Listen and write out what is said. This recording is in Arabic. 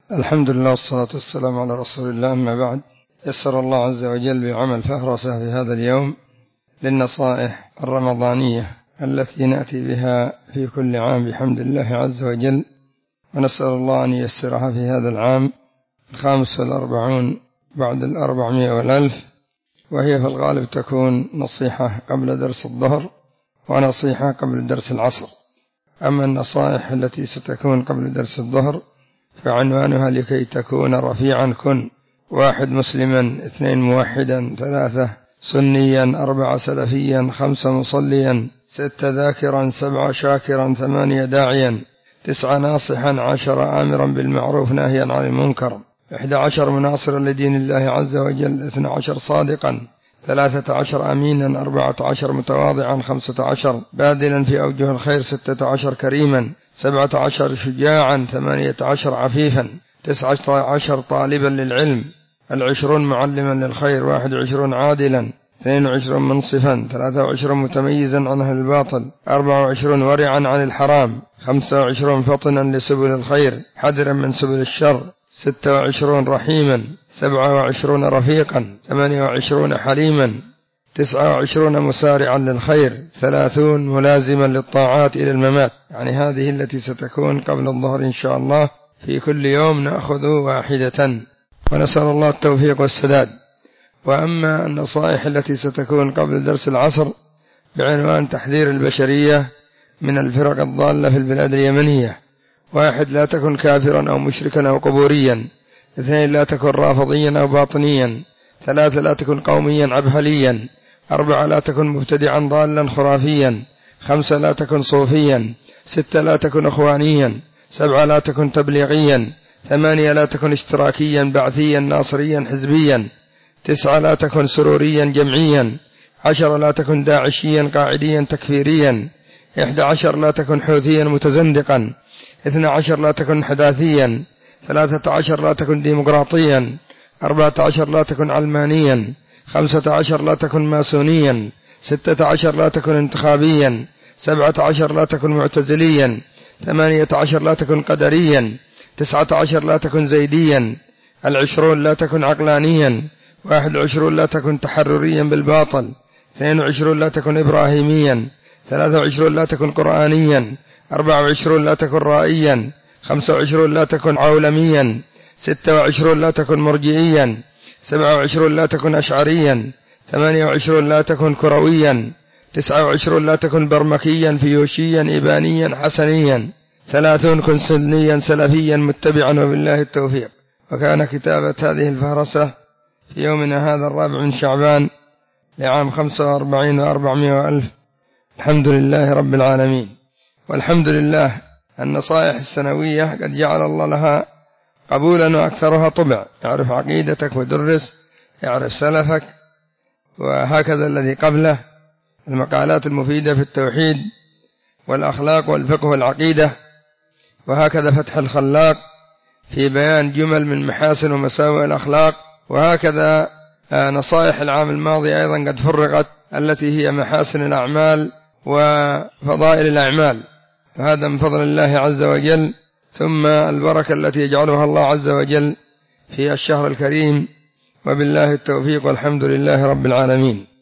الحمد لله والصلاة والسلام على رسول الله، أما بعد. يسر الله عز وجل بعمل فهرسة في هذا اليوم للنصائح الرمضانية التي نأتي بها في كل عام بحمد الله عز وجل، ونسأل الله أن ييسرها في هذا العام 45 بعد 400 و1000، وهي في الغالب تكون نصيحة قبل درس الظهر ونصيحة قبل درس العصر. أما النصائح التي ستكون قبل درس الظهر فعنوانها لكي تكون رفيعا كن: 1 مسلما، 2 موحدا، 3 سنيا، 4 سلفيا، 5 مصليا، 6 ذاكرا، 7 شاكرا، 8 داعيا، 9 ناصحا، 10 آمرا بالمعروف ناهيا عن المنكر، 11 مناصرا لدين الله عز وجل، 12 صادقا، 13 أمينا، 14 متواضعا، 15 باذلا في أوجه الخير، 16 كريما، 17 شجاعا، 18 عفيفا، 19 طالبا للعلم، 20 معلما للخير، 21 عادلا، 22 منصفا، 23 متميزا عن أهل الباطل، 24 ورعا عن الحرام، 25 فطنا لسبل الخير حذرا من سبل الشر، 26 رحيما، 27 رفيقا، 28 حليما، 29 مسارعا للخير، 30 ملازما للطاعات إلى الممات. يعني هذه التي ستكون قبل الظهر إن شاء الله، في كل يوم نأخذ واحدة، ونسأل الله التوفيق والسداد. وأما النصائح التي ستكون قبل درس العصر بعنوان تحذير البشرية من الفرق الضالة في البلاد اليمنية: 1 لا تكن كافرا أو مشركا أو قبوريا، 2 لا تكن رافضيا أو باطنيا، 3 لا تكن قوميا عبهليا، 4 لا تكن مبتدعا ضالا خرافيا، 5 لا تكن صوفيا، 6 لا تكن أخوانيا، 7 لا تكن تبليغيا، 8 لا تكن اشتراكيا بعثيا ناصريا حزبيا، 9 لا تكن سروريا جمعيا، 10 لا تكن داعشيا قاعديا تكفيريا، 11 لا تكن حوثيا متزندقا، 12 لا تكن حداثيا، 13 لا تكن ديمقراطيا، 14 لا تكن علمانيا، 15 لا تكن ماسونيا، 16 لا تكن انتخابيا، 17 لا تكن معتزليا، 18 لا تكن قدريا، 19 لا تكن زيديا، 20 لا تكن عقلانيا، 21 لا تكن تحرريا بالباطل، 22 لا تكن إبراهيميا، 23 لا تكن قرآنيا، 24 لا تكن رائيا، 25 لا تكن عولميا، 26 لا تكن مرجئيا، 27 لا تكن أشعريا، 28 لا تكن كرويا، 29 لا تكن برمكيا فيوشيا إبانيا حسنيا، 30 كن سنيا سلفيا متبعا، وبالله التوفيق. وكان كتابة هذه الفهرسة في يومنا هذا 4 من شعبان لعام 45 و400 و1000. الحمد لله رب العالمين. والحمد لله النصائح السنوية قد جعل الله لها قبولا، وأكثرها طبع. يعرف عقيدتك ودرس، يعرف سلفك، وهكذا الذي قبله، المقالات المفيدة في التوحيد والأخلاق والفقه والعقيدة، وهكذا فتح الخلاق في بيان جمل من محاسن ومساوئ الأخلاق، وهكذا نصائح العام الماضي أيضا قد فرقت، التي هي محاسن الأعمال وفضائل الأعمال. فهذا من فضل الله عز وجل، ثم البركة التي يجعلها الله عز وجل في الشهر الكريم، وبالله التوفيق، والحمد لله رب العالمين.